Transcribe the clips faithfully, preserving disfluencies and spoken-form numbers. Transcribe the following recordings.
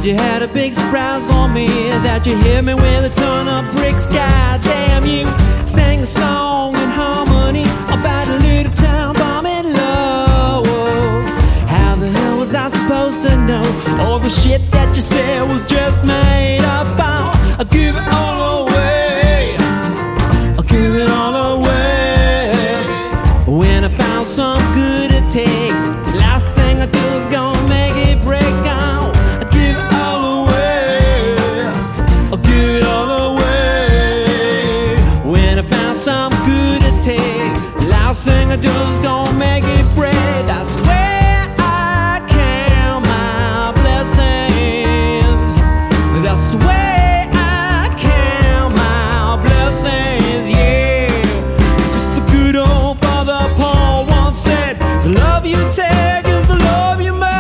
you had a big surprise for me, that you hit me with a ton of bricks. God damn, you sang a song in harmony about a little town bombing low. How the hell was I supposed to know all the shit that you said was just made up? I'll give it all away, I'll give it all away. When I found some good to take, last thing I do is gonna make it break out. I'll give it all away, I'll give it all away. When I found some good to take, last thing I do is gonna make it break. I swear I count my blessings, that's the way take is the love you make.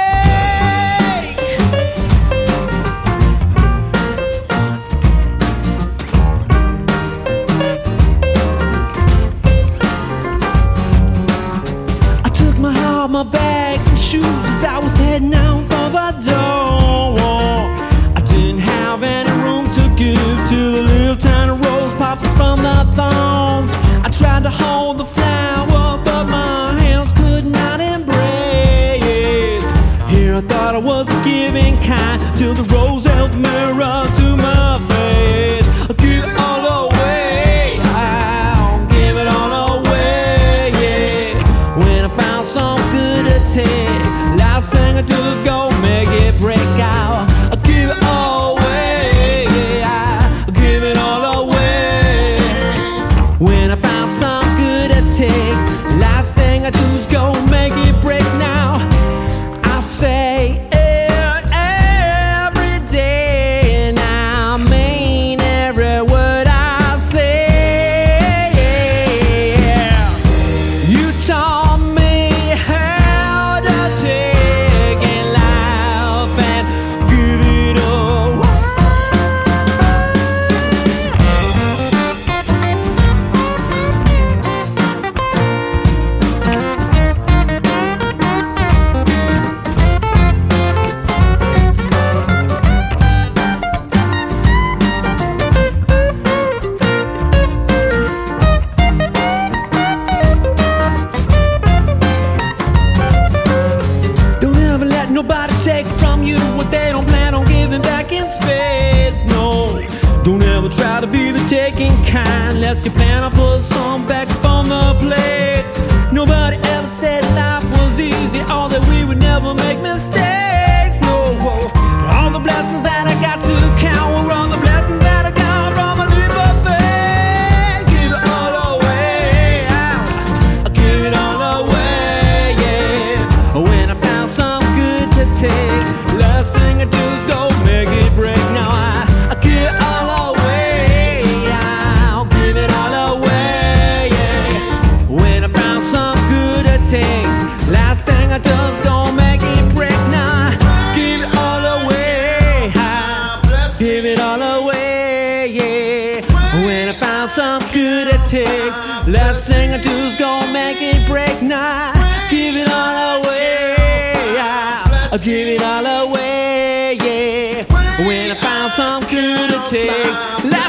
I took my heart, my bags and shoes as I was heading out for the door. I didn't have any room to give till the little tiny rose popped from the thorns. I tried to hold the flower, but my hands could not embrace. Here I thought I was a giving kind, till the rose held the mirror to my face. I'll give it all away, I'll give it all away, yeah. When I found some good to take, last thing I do is go make it break out. I'll give it all away, yeah, I'll give it all away. When I found some good to take, last thing I do is go make it break now. I say it every day, and I mean every word I say. You taught me how to take in life and give it away. Nobody take from you what they don't plan on giving back in spades, no. Don't ever try to be the taking kind, unless you plan on putting some back up on the plate. Nobody ever said life was easy, or that we would never make mistakes, no. All the blessings that I got to count were all the blessings that I got from a leap of faith. Give it all away, I'll give it all away, yeah. When I found some to take, last thing I do is go make it break. Now I, I give it all away, I'll give it all away, yeah. When I found some good to take, last thing I do is go make it break. Now I give it all away, I'll give it all away, yeah. When I found some good to take, last thing I do is go make it break. Now I give it all away, I'll give it all away, yeah. When I found some good to take.